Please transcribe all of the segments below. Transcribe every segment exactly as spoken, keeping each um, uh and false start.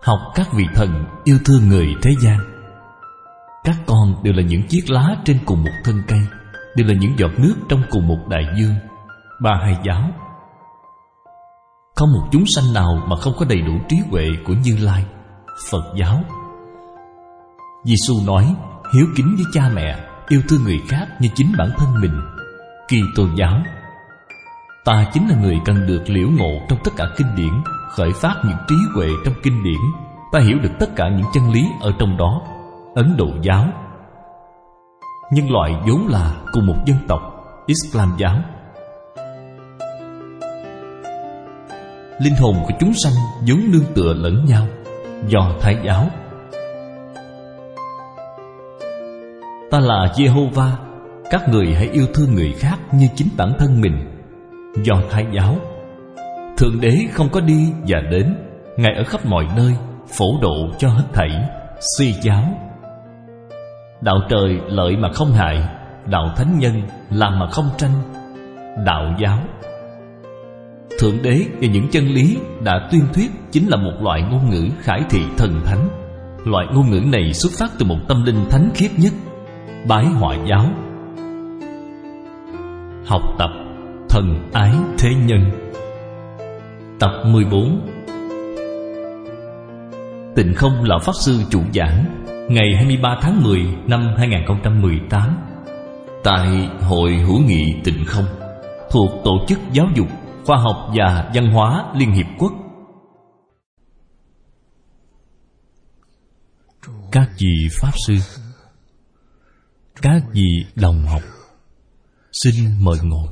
học các vị thần yêu thương người thế gian. Các con đều là những chiếc lá trên cùng một thân cây, đều là những giọt nước trong cùng một đại dương. Ba Hai giáo. Không một chúng sanh nào mà không có đầy đủ trí huệ của Như Lai. Phật giáo. Giê-xu nói hiếu kính với cha mẹ, yêu thương người khác như chính bản thân mình. Kitô giáo. Ta chính là người cần được liễu ngộ trong tất cả kinh điển, khởi phát những trí huệ trong kinh điển. Ta hiểu được tất cả những chân lý ở trong đó. Ấn Độ giáo. Nhân loại vốn là cùng một dân tộc. Islam giáo. Linh hồn của chúng sanh vốn nương tựa lẫn nhau. Do Thái giáo. Ta là Giê-hô-va, các người hãy yêu thương người khác như chính bản thân mình. Do Thái giáo. Thượng Đế không có đi và đến, Ngài ở khắp mọi nơi, phổ độ cho hết thảy. Si giáo. Đạo trời lợi mà không hại, đạo thánh nhân làm mà không tranh. Đạo giáo. Thượng Đế và những chân lý đã tuyên thuyết chính là một loại ngôn ngữ khải thị thần thánh. Loại ngôn ngữ này xuất phát từ một tâm linh thánh khiết nhất. Bái Họa giáo. Học tập thần ái thế nhân. Tập mười bốn. Tịnh Không Lão Pháp Sư chủ giảng ngày hai mươi ba tháng mười năm hai nghìn không trăm mười tám tại Hội Hữu Nghị Tịnh Không thuộc Tổ chức Giáo dục, Khoa học và Văn hóa Liên Hiệp Quốc. Các vị Pháp Sư, các vị đồng học, xin mời ngồi.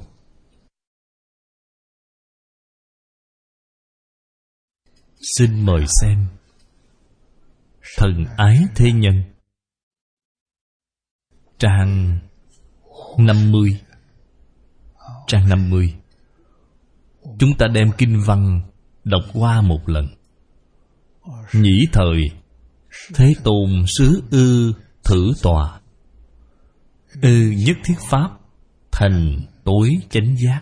Xin mời xem Thần ái thế nhân, trang năm mươi. Trang năm mươi. Chúng ta đem kinh văn đọc qua một lần. Nhĩ thời Thế Tôn xứ ư thử tòa, ư nhất thiết pháp thành tối chánh giác.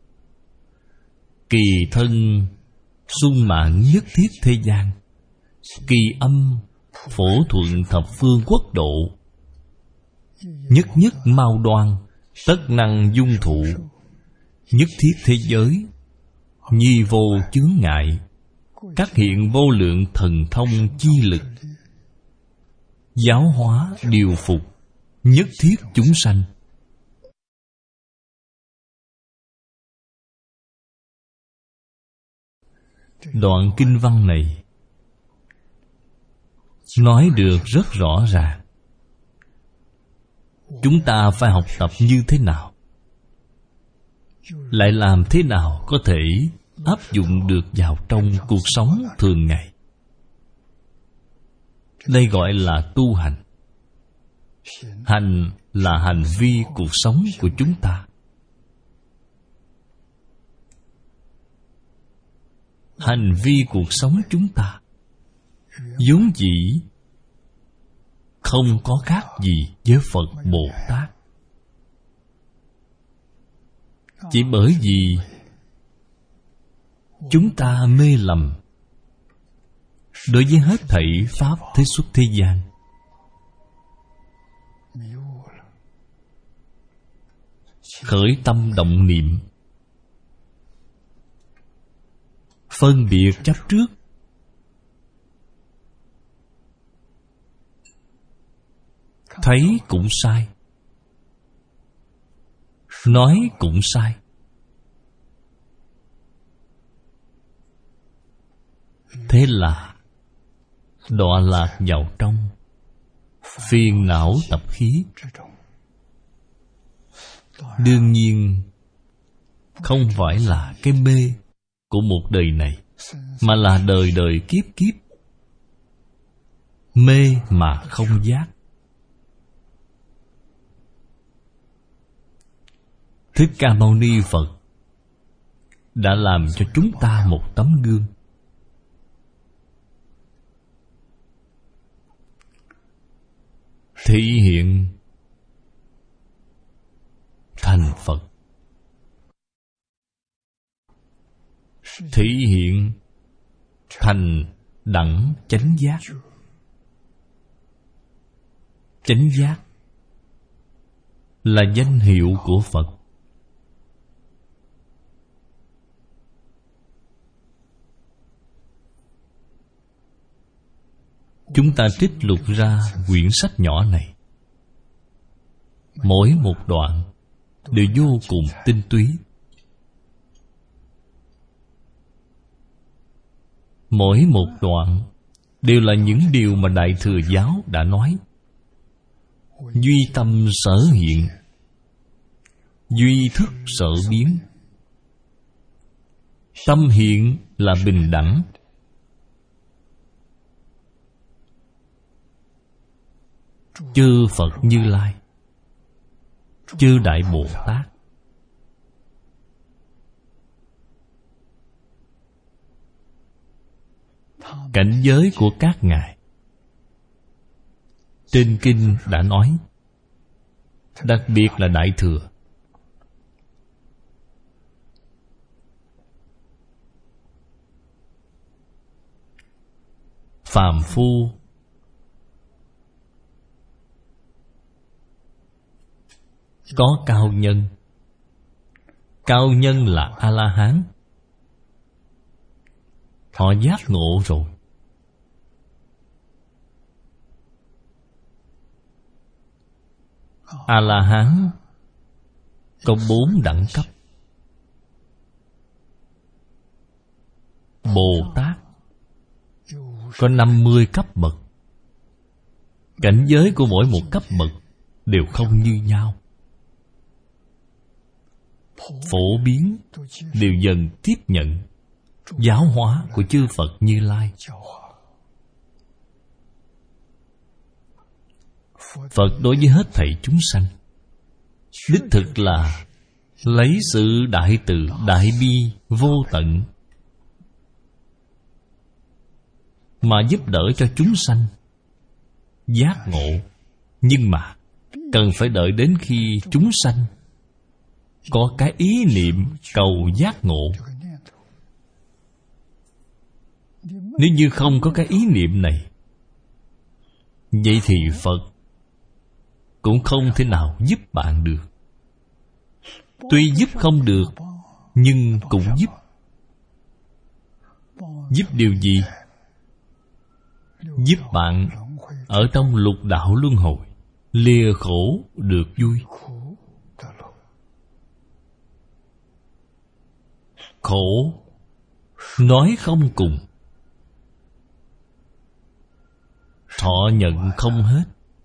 Kỳ thân sung mãn nhất thiết thế gian, kỳ âm phổ thuận thập phương quốc độ. Nhất nhất mau đoan tất năng dung thụ, nhất thiết thế giới nhi vô chướng ngại, các hiện vô lượng thần thông chi lực. Giáo hóa điều phục nhất thiết chúng sanh. Đoạn kinh văn này nói được rất rõ ràng. Chúng ta phải học tập như thế nào, lại làm thế nào có thể áp dụng được vào trong cuộc sống thường ngày. Đây gọi là tu hành. Hành là hành vi cuộc sống của chúng ta. Hành vi cuộc sống chúng ta vốn dĩ không có khác gì với Phật Bồ Tát. Chỉ bởi vì chúng ta mê lầm đối với hết thảy pháp thế xuất thế gian. Khởi tâm động niệm, phân biệt chấp trước, thấy cũng sai, nói cũng sai. Thế là đọa lạc vào trong phiền não tập khí. Đương nhiên không phải là cái mê của một đời này, mà là đời đời kiếp kiếp. Mê mà không giác. Thích Ca Mâu Ni Phật đã làm cho chúng ta một tấm gương. Thị hiện thành Phật, thị hiện thành đẳng chánh giác. Chánh giác là danh hiệu của Phật. Chúng ta trích lục ra quyển sách nhỏ này, mỗi một đoạn đều vô cùng tinh túy. Mỗi một đoạn đều là những điều mà Đại Thừa Giáo đã nói. Duy tâm sở hiện, duy thức sở biến. Tâm hiện là bình đẳng. Chư Phật Như Lai, chư Đại Bồ Tát, cảnh giới của các ngài trên kinh đã nói. Đặc biệt là Đại Thừa. Phàm phu có cao nhân. Cao nhân là A-la-hán. Họ giác ngộ rồi. A-la-hán có bốn đẳng cấp. Bồ Tát có năm mươi cấp bậc. Cảnh giới của mỗi một cấp bậc đều không như nhau. Phổ biến đều dần tiếp nhận giáo hóa của chư Phật Như Lai. Phật đối với hết thảy chúng sanh đích thực là lấy sự đại từ đại bi vô tận mà giúp đỡ cho chúng sanh giác ngộ. Nhưng mà cần phải đợi đến khi chúng sanh có cái ý niệm cầu giác ngộ. Nếu như không có cái ý niệm này, vậy thì Phật cũng không thể nào giúp bạn được. Tuy giúp không được, nhưng cũng giúp. Giúp điều gì? Giúp bạn ở trong lục đạo luân hồi lìa khổ được vui. Khổ nói không cùng, thọ nhận không hết.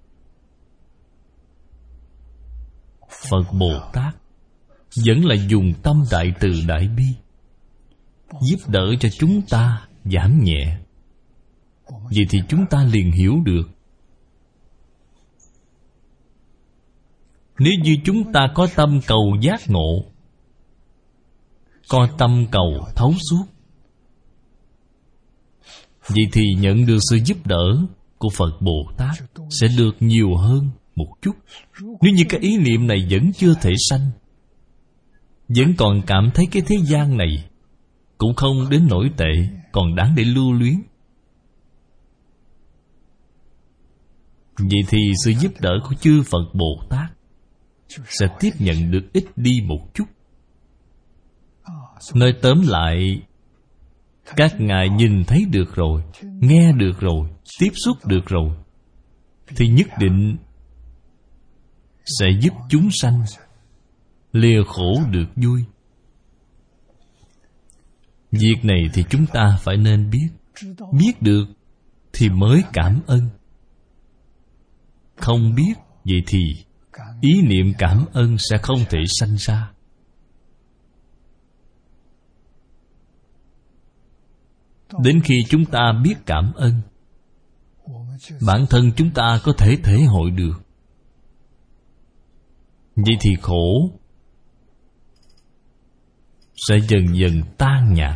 Phật Bồ Tát vẫn là dùng tâm đại từ đại bi giúp đỡ cho chúng ta giảm nhẹ. Vậy thì chúng ta liền hiểu được, nếu như chúng ta có tâm cầu giác ngộ, có tâm cầu thấu suốt, vậy thì nhận được sự giúp đỡ của Phật Bồ Tát sẽ được nhiều hơn một chút. Nếu như cái ý niệm này vẫn chưa thể sanh, vẫn còn cảm thấy cái thế gian này cũng không đến nổi tệ, còn đáng để lưu luyến, vậy thì sự giúp đỡ của chư Phật Bồ Tát sẽ tiếp nhận được ít đi một chút. Nói tóm lại, các ngài nhìn thấy được rồi, nghe được rồi, tiếp xúc được rồi, thì nhất định sẽ giúp chúng sanh lìa khổ được vui. Việc này thì chúng ta phải nên biết. Biết được thì mới cảm ơn. Không biết, vậy thì ý niệm cảm ơn sẽ không thể sanh ra. Đến khi chúng ta biết cảm ơn, bản thân chúng ta có thể thể hội được. Vậy thì khổ sẽ dần dần tan nhạt.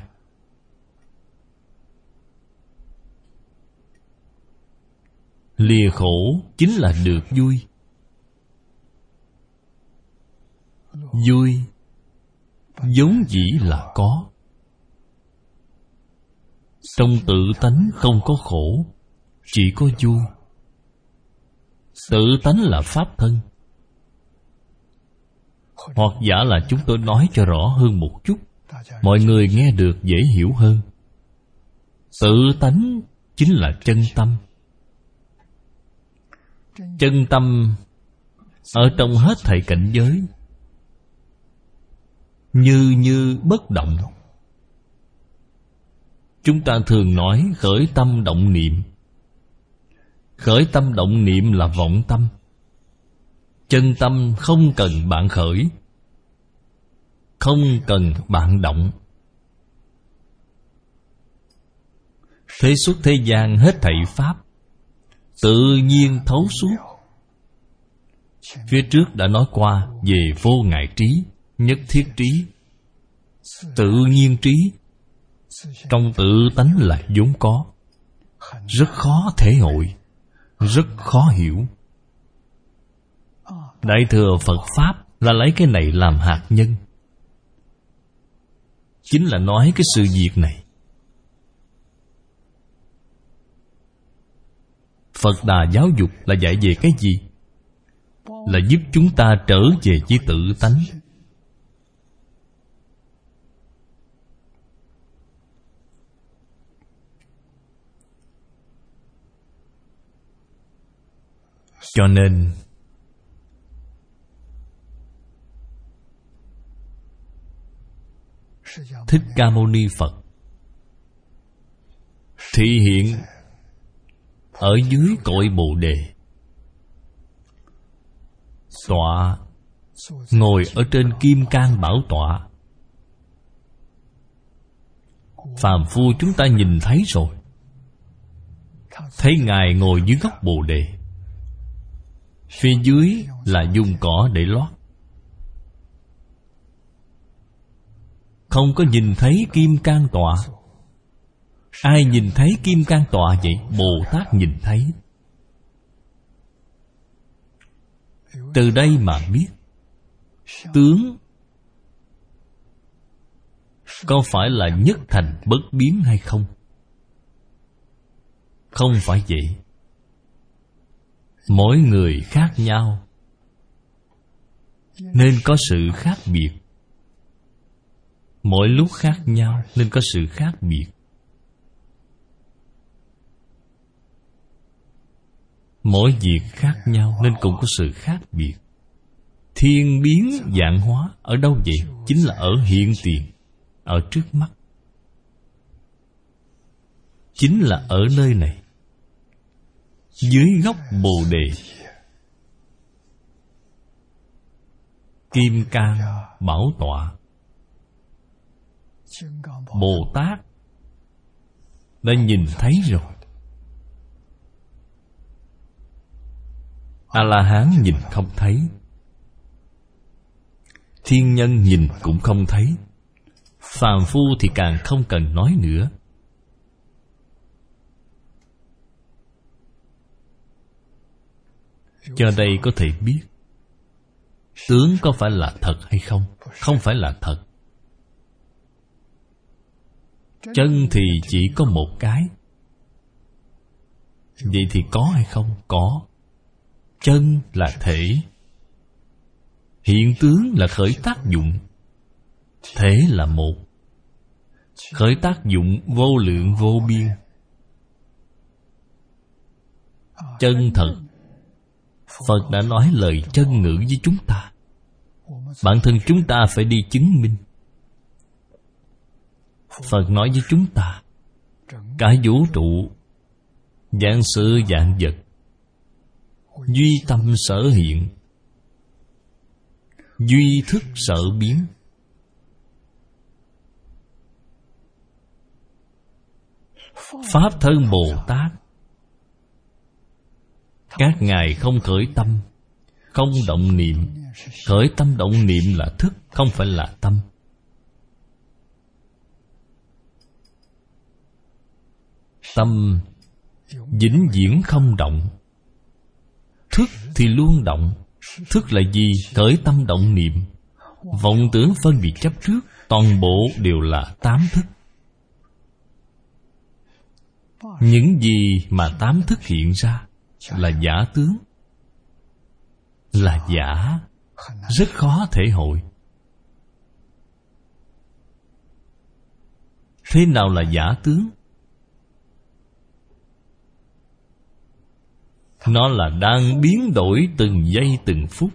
Lìa khổ chính là được vui. Vui vốn dĩ là có. Trong tự tánh không có khổ, chỉ có vui. Tự tánh là pháp thân. Hoặc giả là chúng tôi nói cho rõ hơn một chút, mọi người nghe được dễ hiểu hơn. Tự tánh chính là chân tâm. Chân tâm ở trong hết thảy cảnh giới, như như bất động. Chúng ta thường nói khởi tâm động niệm. Khởi tâm động niệm là vọng tâm. Chân tâm không cần bạn khởi, không cần bạn động. Thế xuất thế gian hết thảy pháp tự nhiên thấu suốt. Phía trước đã nói qua về vô ngại trí, nhất thiết trí, tự nhiên trí. Trong tự tánh là vốn có, rất khó thể hội, rất khó hiểu. Đại thừa Phật Pháp là lấy cái này làm hạt nhân, chính là nói cái sự việc này. Phật Đà giáo dục là dạy về cái gì? Là giúp chúng ta trở về với tự tánh. Cho nên Thích Ca Mâu Ni Phật thị hiện ở dưới cội Bồ Đề, tọa ngồi ở trên kim cang bảo tọa. Phàm phu chúng ta nhìn thấy rồi, thấy Ngài ngồi dưới gốc Bồ Đề, phía dưới là dùng cỏ để lót. Không có nhìn thấy kim cang tọa. Ai nhìn thấy kim cang tọa vậy? Bồ Tát nhìn thấy. Từ đây mà biết tướng có phải là nhất thành bất biến hay không? Không phải vậy. Mỗi người khác nhau nên có sự khác biệt. Mỗi lúc khác nhau nên có sự khác biệt. Mỗi việc khác nhau nên cũng có sự khác biệt. Thiên biến vạn hóa ở đâu vậy? Chính là ở hiện tiền, ở trước mắt. Chính là ở nơi này, dưới gốc Bồ Đề. Kim cang bảo tọa. Bồ Tát đã nhìn thấy rồi. A-la-hán nhìn không thấy, thiên nhân nhìn cũng không thấy, phàm phu thì càng không cần nói nữa. Cho đây có thể biết tướng có phải là thật hay không? Không phải là thật. Chân thì chỉ có một cái. Vậy thì có hay không? Có. Chân là thể, hiện tướng là khởi tác dụng, thể là một, khởi tác dụng vô lượng vô biên. Chân thật, Phật đã nói lời chân ngữ với chúng ta. Bản thân chúng ta phải đi chứng minh. Phật nói với chúng ta, cả vũ trụ, vạn sự vạn vật, duy tâm sở hiện, duy thức sở biến. Pháp thân Bồ Tát, các ngài không khởi tâm, không động niệm. Khởi tâm động niệm là thức, không phải là tâm. Tâm vĩnh viễn không động, thức thì luôn động. Thức là gì? Khởi tâm động niệm. Vọng tưởng phân biệt chấp trước, toàn bộ đều là tám thức. Những gì mà tám thức hiện ra là giả tướng, là giả, rất khó thể hội. Thế nào là giả tướng? Nó là đang biến đổi từng giây từng phút.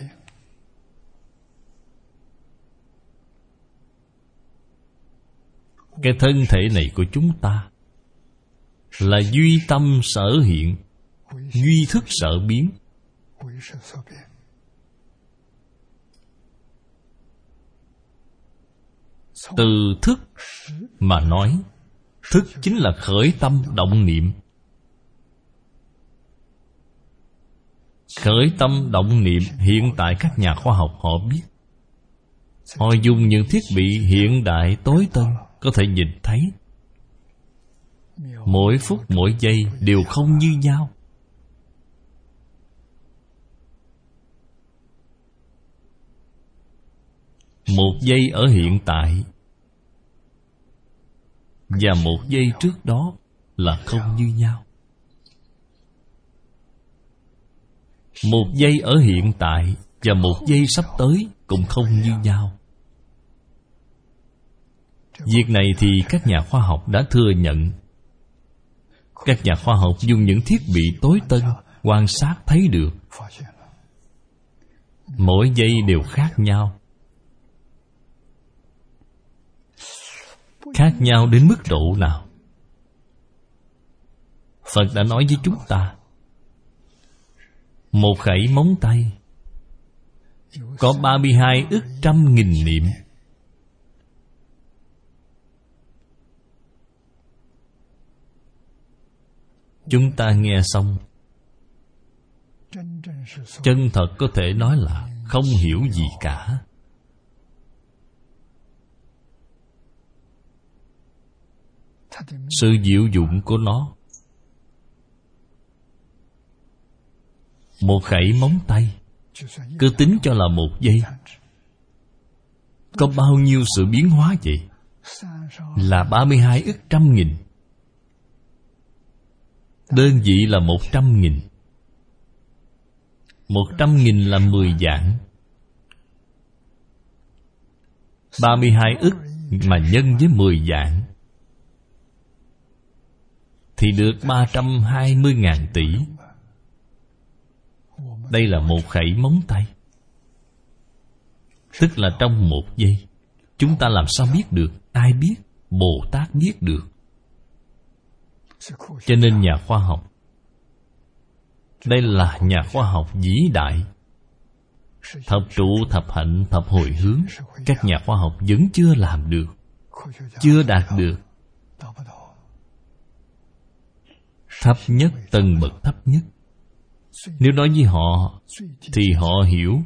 Cái thân thể này của chúng ta là duy tâm sở hiện, duy thức sở biến. Từ thức mà nói, thức chính là khởi tâm động niệm. Khởi tâm động niệm hiện tại các nhà khoa học họ biết. Họ dùng những thiết bị hiện đại tối tân có thể nhìn thấy. Mỗi phút mỗi giây đều không như nhau. Một giây ở hiện tại và một giây trước đó là không như nhau. Một giây ở hiện tại và một giây sắp tới cũng không như nhau. Việc này thì các nhà khoa học đã thừa nhận. Các nhà khoa học dùng những thiết bị tối tân quan sát thấy được. Mỗi giây đều khác nhau. Khác nhau đến mức độ nào? Phật đã nói với chúng ta, một khẩy móng tay có ba mươi hai ức trăm nghìn niệm. Chúng ta nghe xong, chân thật có thể nói là không hiểu gì cả. Sự diệu dụng của nó, một khẩy móng tay, cứ tính cho là một giây, có bao nhiêu sự biến hóa vậy? Là ba mươi hai ức trăm nghìn. Đơn vị là một trăm nghìn. Một trăm nghìn là mười vạn. Ba mươi hai ức mà nhân với mười vạn thì được ba trăm hai mươi ngàn tỷ. Đây là một khẩy móng tay. Tức là trong một giây. Chúng ta làm sao biết được? Ai biết? Bồ Tát biết được. Cho nên nhà khoa học, đây là nhà khoa học vĩ đại. Thập trụ, thập hạnh, thập hồi hướng, các nhà khoa học vẫn chưa làm được, chưa đạt được. Thấp nhất, tầng bậc thấp nhất. Nếu nói với họ thì họ hiểu.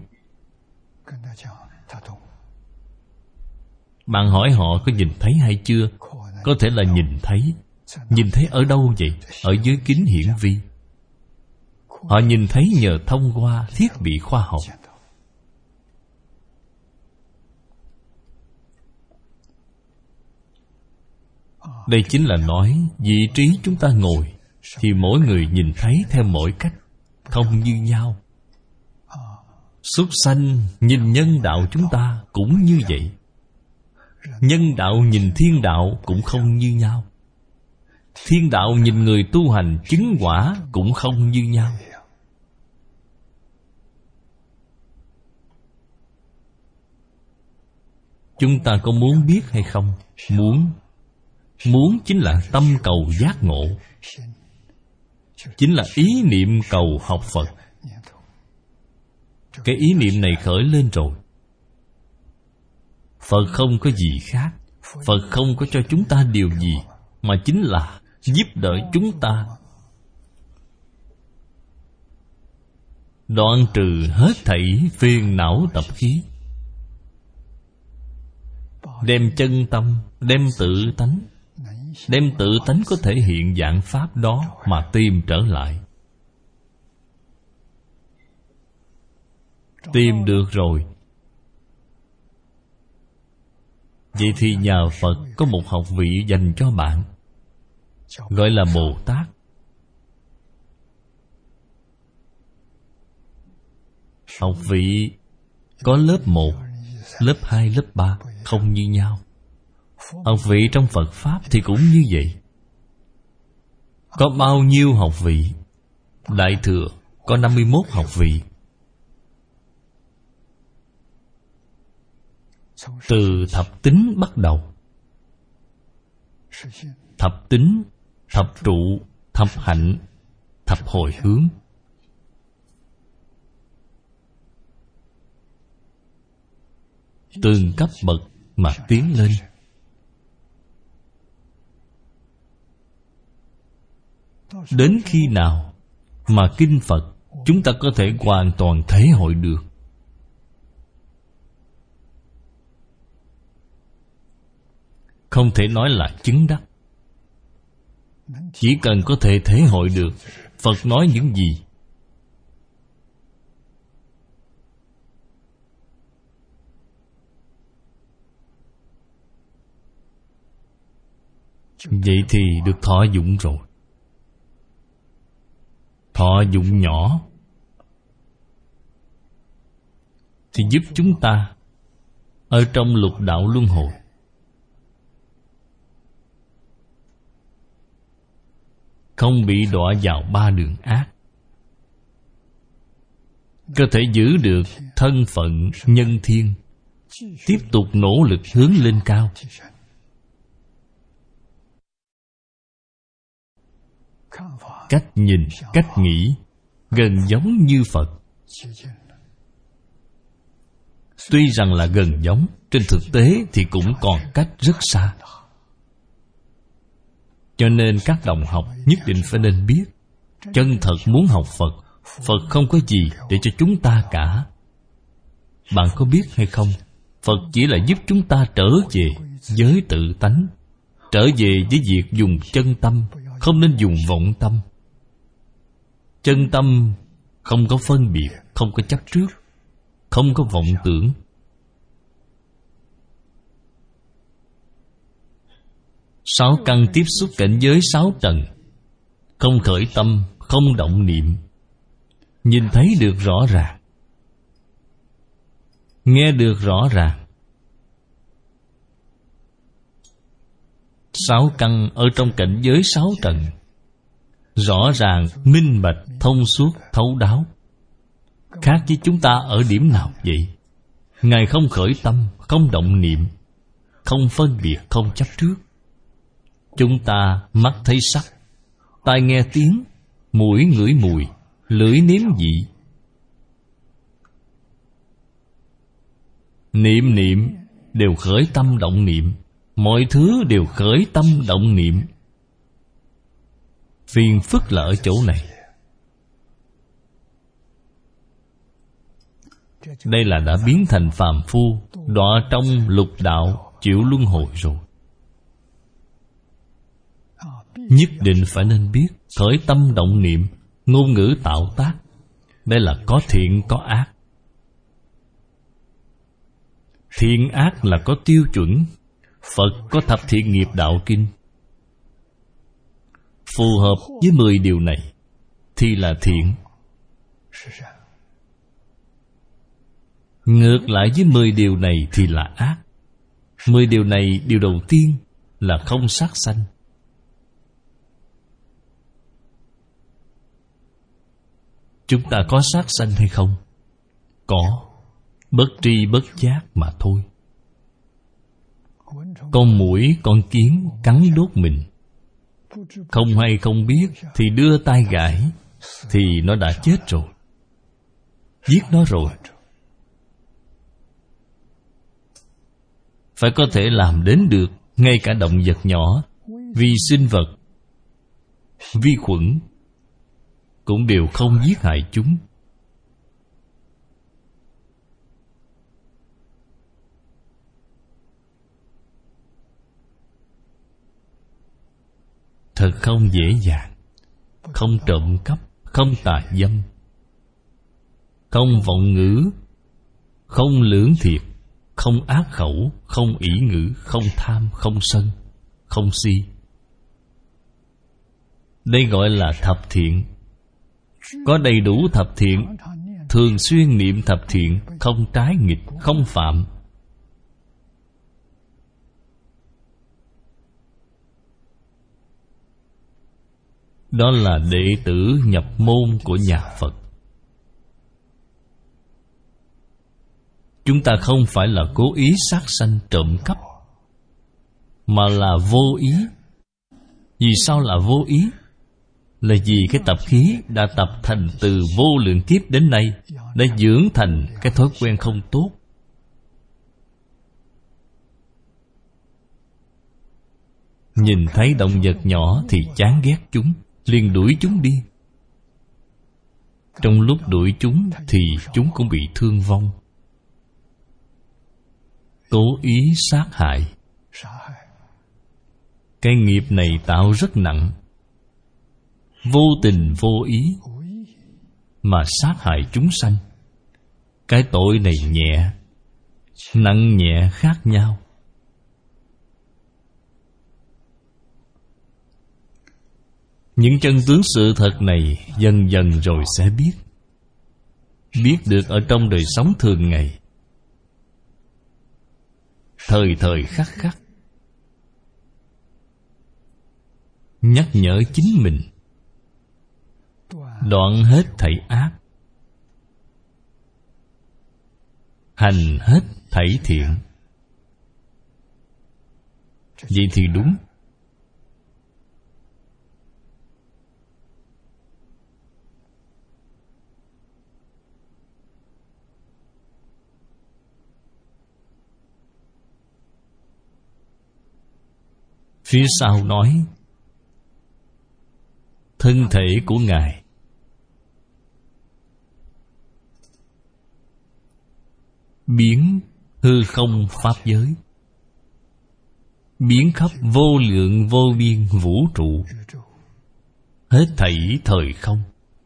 Bạn hỏi họ có nhìn thấy hay chưa? Có thể là nhìn thấy. Nhìn thấy ở đâu vậy? Ở dưới kính hiển vi. Họ nhìn thấy nhờ thông qua thiết bị khoa học. Đây chính là nói vị trí chúng ta ngồi thì mỗi người nhìn thấy theo mỗi cách, không như nhau. Súc sanh nhìn nhân đạo chúng ta cũng như vậy. Nhân đạo nhìn thiên đạo cũng không như nhau. Thiên đạo nhìn người tu hành chứng quả cũng không như nhau. Chúng ta có muốn biết hay không? Muốn. Muốn chính là tâm cầu giác ngộ, chính là ý niệm cầu học Phật. Cái ý niệm này khởi lên rồi, Phật không có gì khác. Phật không có cho chúng ta điều gì, mà chính là giúp đỡ chúng ta đoạn trừ hết thảy phiền não tập khí, đem chân tâm, đem tự tánh, đem tự tánh có thể hiện dạng pháp đó mà tìm trở lại. Tìm được rồi, vậy thì nhờ Phật có một học vị dành cho bạn. gọi là Bồ Tát. Học vị có lớp một, lớp hai, lớp ba, không như nhau. Học vị trong Phật Pháp thì cũng như vậy. Có bao nhiêu học vị? Đại Thừa có năm mươi mốt học vị. Từ thập tính bắt đầu. Thập tính, thập trụ, thập hạnh, thập hồi hướng. Từng cấp bậc mà tiến lên. Đến khi nào mà kinh Phật chúng ta có thể hoàn toàn thể hội được? Không thể nói là chứng đắc. Chỉ cần có thể thể hội được Phật nói những gì, vậy thì được thọ dụng rồi. Thọ dụng nhỏ thì giúp chúng ta ở trong lục đạo luân hồi không bị đọa vào ba đường ác, có thể giữ được thân phận nhân thiên, tiếp tục nỗ lực hướng lên cao. Cách nhìn, cách nghĩ gần giống như Phật. Tuy rằng là gần giống, trên thực tế thì cũng còn cách rất xa. Cho nên các đồng học nhất định phải nên biết, chân thật muốn học Phật, Phật không có gì để cho chúng ta cả. Bạn có biết hay không, Phật chỉ là giúp chúng ta trở về với tự tánh, trở về với việc dùng chân tâm, không nên dùng vọng tâm. Chân tâm không có phân biệt, không có chấp trước, không có vọng tưởng. Sáu căn tiếp xúc cảnh giới sáu trần, không khởi tâm, không động niệm, nhìn thấy được rõ ràng, nghe được rõ ràng. Sáu căn ở trong cảnh giới sáu trần, rõ ràng, minh bạch, thông suốt, thấu đáo. Khác với chúng ta ở điểm nào vậy? Ngài không khởi tâm, không động niệm, không phân biệt, không chấp trước. Chúng ta mắt thấy sắc, tai nghe tiếng, mũi ngửi mùi, lưỡi nếm vị. Niệm niệm đều khởi tâm động niệm, mọi thứ đều khởi tâm động niệm. Phiền phức là ở chỗ này. Đây là đã biến thành phàm phu, đọa trong lục đạo chịu luân hồi rồi. Nhất định phải nên biết khởi tâm động niệm, ngôn ngữ tạo tác, đây là có thiện có ác. Thiện ác là có tiêu chuẩn. Phật có thập thiện nghiệp đạo kinh, phù hợp với mười điều này thì là thiện. Ngược lại với mười điều này thì là ác. Mười điều này, điều đầu tiên là không sát sanh. Chúng ta có sát sanh hay không? Có, bất tri bất giác mà thôi. Con muỗi, con kiến cắn đốt mình, không hay không biết thì đưa tay gãi, thì nó đã chết rồi. Giết nó rồi. Phải có thể làm đến được. Ngay cả động vật nhỏ, vi sinh vật, vi khuẩn cũng đều không giết hại chúng. Thật không dễ dàng. Không trộm cắp, không tà dâm, không vọng ngữ, không lưỡng thiệt, không ác khẩu, không ỷ ngữ, không tham, không sân, không si. Đây gọi là thập thiện. Có đầy đủ thập thiện, thường xuyên niệm thập thiện, không trái nghịch, không phạm. Đó là đệ tử nhập môn của nhà Phật. Chúng ta không phải là cố ý sát sanh trộm cắp, mà là vô ý. Vì sao là vô ý? Là vì cái tập khí đã tập thành từ vô lượng kiếp đến nay, đã dưỡng thành cái thói quen không tốt. Nhìn thấy động vật nhỏ thì chán ghét chúng, liền đuổi chúng đi. Trong lúc đuổi chúng thì chúng cũng bị thương vong. Cố ý sát hại. Cái nghiệp này tạo rất nặng. Vô tình vô ý mà sát hại chúng sanh. Cái tội này nhẹ, nặng nhẹ khác nhau. Những chân tướng sự thật này dần dần rồi sẽ biết. Biết được ở trong đời sống thường ngày, thời thời khắc khắc, nhắc nhở chính mình đoạn hết thảy ác, hành hết thảy thiện. Vậy thì đúng. Phía sau nói thân thể của Ngài biến hư không pháp giới, biến khắp vô lượng vô biên vũ trụ, hết thảy thời không.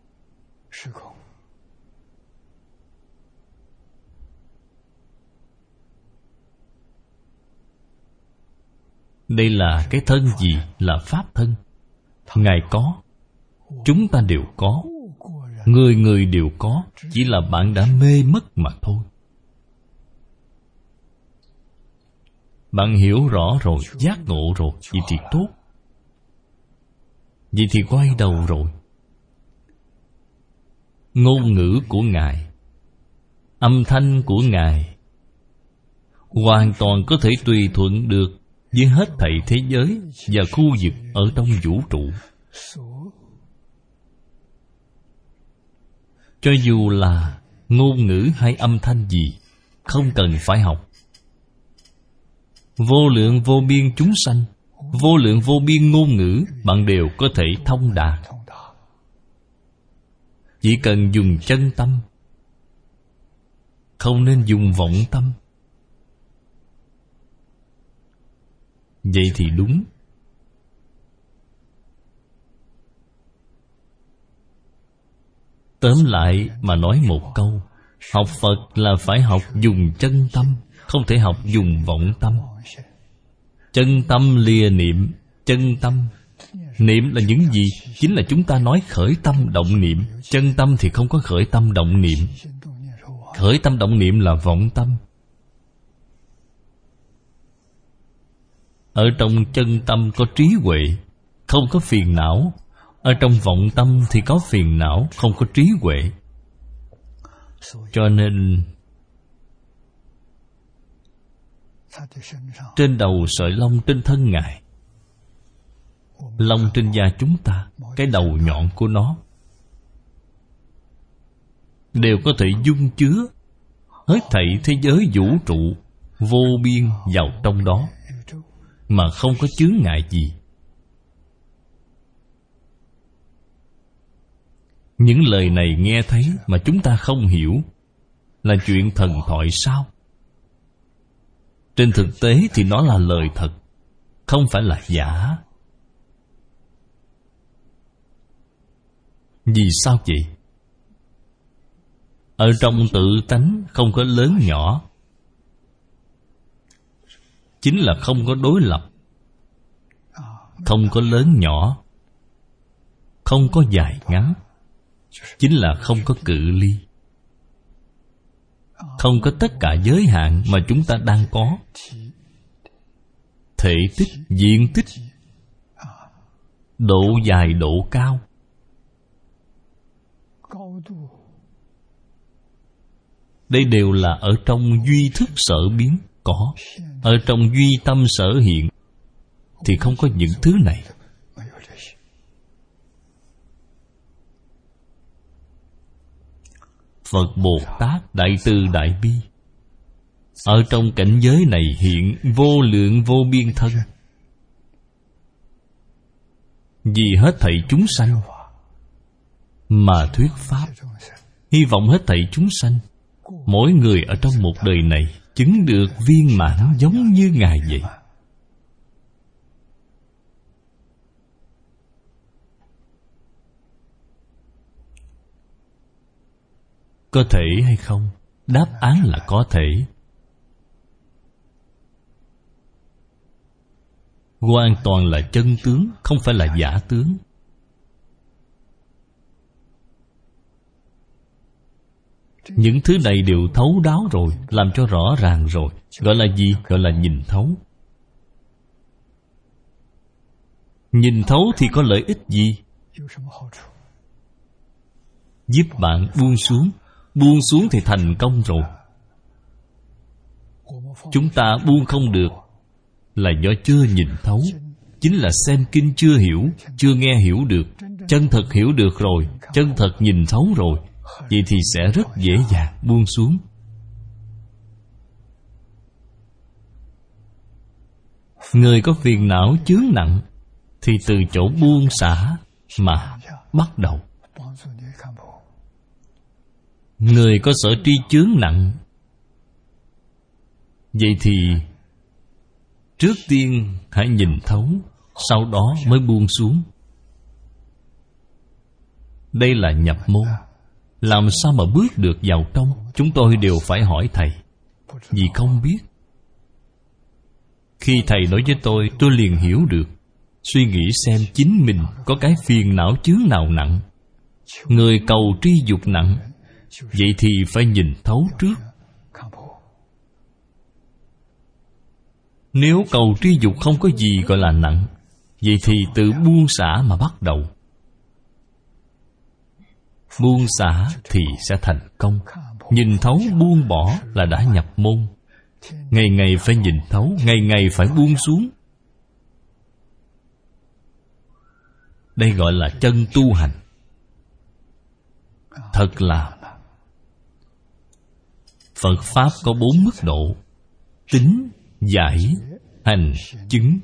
Đây là cái thân gì? Là pháp thân. Ngài có, chúng ta đều có, người người đều có. Chỉ là bạn đã mê mất mà thôi. Bạn hiểu rõ rồi, giác ngộ rồi, vậy thì tốt. Vậy thì quay đầu rồi. Ngôn ngữ của Ngài, âm thanh của Ngài hoàn toàn có thể tùy thuận được với hết thảy thế giới và khu vực ở trong vũ trụ. Cho dù là ngôn ngữ hay âm thanh gì, không cần phải học. Vô lượng vô biên chúng sanh, vô lượng vô biên ngôn ngữ, bạn đều có thể thông đạt. Chỉ cần dùng chân tâm, không nên dùng vọng tâm. Vậy thì đúng. Tóm lại mà nói một câu, học Phật là phải học dùng chân tâm, không thể học dùng vọng tâm. Chân tâm lìa niệm. Chân tâm, niệm là những gì? Chính là chúng ta nói khởi tâm động niệm. Chân tâm thì không có khởi tâm động niệm. Khởi tâm động niệm là vọng tâm. Ở trong chân tâm có trí huệ, không có phiền não. Ở trong vọng tâm thì có phiền não, không có trí huệ. Cho nên trên đầu sợi lông trên thân Ngài, lông trên da chúng ta, cái đầu nhọn của nó đều có thể dung chứa hết thảy thế giới vũ trụ vô biên vào trong đó, mà không có chướng ngại gì. Những lời này nghe thấy mà chúng ta không hiểu, là chuyện thần thoại sao? Trên thực tế thì nó là lời thật, không phải là giả. Vì sao vậy? Ở trong tự tánh không có lớn nhỏ, chính là không có đối lập. Không có lớn nhỏ, Không có dài ngắn, chính là không có cự ly, không có tất cả giới hạn mà chúng ta đang có. Thể tích, diện tích, độ dài, độ cao, đây đều là ở trong duy thức sở biến có. Ở trong duy tâm sở hiện thì không có những thứ này. Phật Bồ Tát Đại Từ Đại Bi ở trong cảnh giới này hiện vô lượng vô biên thân, vì hết thảy chúng sanh mà thuyết pháp. Hy vọng hết thảy chúng sanh, mỗi người ở trong một đời này chứng được viên mãn giống như Ngài vậy. Có thể hay không? Đáp án là có thể. Hoàn toàn là chân tướng, không phải là giả tướng. Những thứ này đều thấu đáo rồi, làm cho rõ ràng rồi. Gọi là gì? Gọi là nhìn thấu. Nhìn thấu thì có lợi ích gì? Giúp bạn buông xuống. Buông xuống thì thành công rồi. Chúng ta buông không được là do chưa nhìn thấu. Chính là xem kinh chưa hiểu, chưa nghe hiểu được. Chân thật hiểu được rồi, chân thật nhìn thấu rồi, vậy thì sẽ rất dễ dàng buông xuống. Người có phiền não chướng nặng thì từ chỗ buông xả mà bắt đầu. Người có sở tri chướng nặng, vậy thì trước tiên hãy nhìn thấu, sau đó mới buông xuống. Đây là nhập môn. Làm sao mà bước được vào trong? Chúng tôi đều phải hỏi thầy, vì không biết. Khi thầy nói với tôi, tôi liền hiểu được. Suy nghĩ xem chính mình có cái phiền não chướng nào nặng. Người cầu tri dục nặng, vậy thì phải nhìn thấu trước. Nếu cầu tri dục không có gì gọi là nặng, vậy thì từ buông xả mà bắt đầu. Buông xả thì sẽ thành công. Nhìn thấu buông bỏ là đã nhập môn. Ngày ngày phải nhìn thấu, ngày ngày phải buông xuống. Đây gọi là chân tu hành. Thật là Phật Pháp có bốn mức độ: tín, giải, hành, chứng.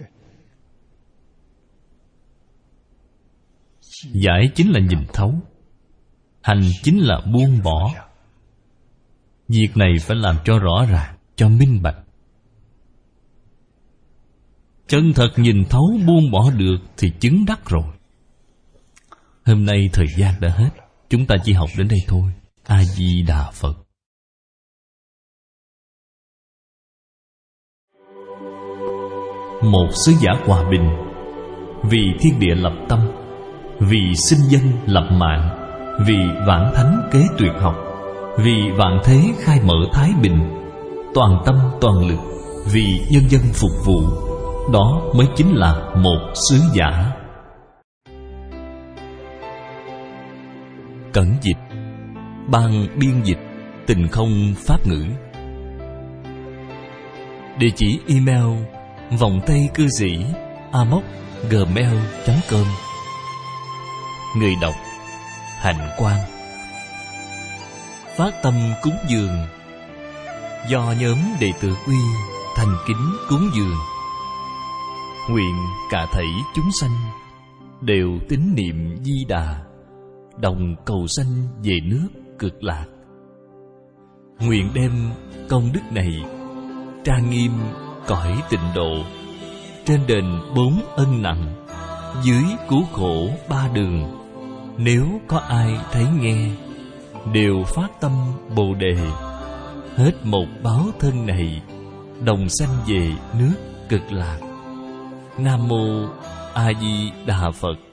Giải chính là nhìn thấu, hành chính là buông bỏ. Việc này phải làm cho rõ ràng, cho minh bạch. Chân thật nhìn thấu buông bỏ được thì chứng đắc rồi. Hôm nay thời gian đã hết, chúng ta chỉ học đến đây thôi. A Di Đà Phật. Một sứ giả hòa bình, vì thiên địa lập tâm, vì sinh dân lập mạng, vì vãng thánh kế tuyệt học, vì vạn thế khai mở thái bình, toàn tâm toàn lực vì nhân dân phục vụ. Đó mới chính là một sứ giả. Cẩn dịch, ban biên dịch Tình Không Pháp Ngữ. Địa chỉ email vòng tay cư sĩ a m o c gmail chấm com. Người đọc Hạnh Quang. Phát tâm cúng dường do nhóm đệ tử Uy thành kính cúng dường. Nguyện cả thảy chúng sanh đều tín niệm Di Đà, đồng cầu sanh về nước Cực Lạc. Nguyện đem công đức này trang nghiêm cõi tịnh độ, trên đền bốn ân nặng, dưới cứu khổ ba đường. Nếu có ai thấy nghe, đều phát tâm Bồ Đề, hết một báo thân này, đồng sanh về nước Cực Lạc. Nam Mô A Di Đà Phật.